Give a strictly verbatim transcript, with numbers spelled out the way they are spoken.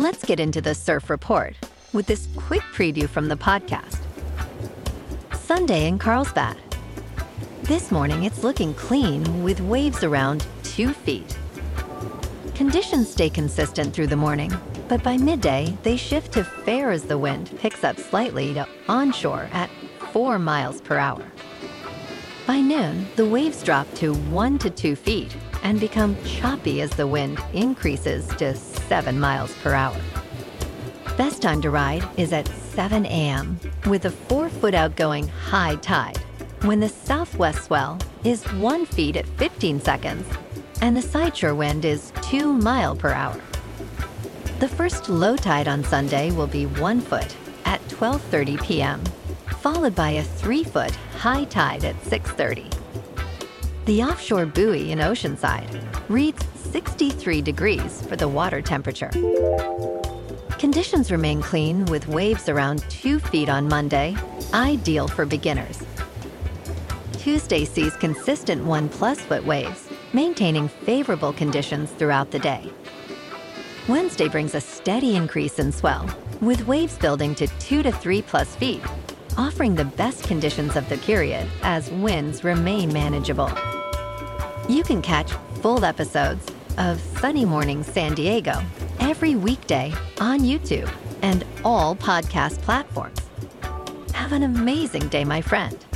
Let's get into the surf report with this quick preview from the podcast. Sunday in Carlsbad. This morning, it's looking clean with waves around two feet. Conditions stay consistent through the morning, but by midday, they shift to fair as the wind picks up slightly to onshore at four miles per hour. By noon, the waves drop to one to two feet and become choppy as the wind increases to seven miles per hour. Best time to ride is at seven a.m. with a four-foot outgoing high tide, when the southwest swell is one feet at fifteen seconds and the sideshore wind is two mile per hour. The first low tide on Sunday will be one foot at twelve thirty p.m., followed by a three-foot high tide at six thirty. The offshore buoy in Oceanside reads sixty-three degrees for the water temperature. Conditions remain clean with waves around two feet on Monday, ideal for beginners. Tuesday sees consistent one-plus foot waves, maintaining favorable conditions throughout the day. Wednesday brings a steady increase in swell, with waves building to two to three plus feet, offering the best conditions of the period as winds remain manageable. You can catch full episodes of Sunny Morning San Diego every weekday on YouTube and all podcast platforms. Have an amazing day, my friend.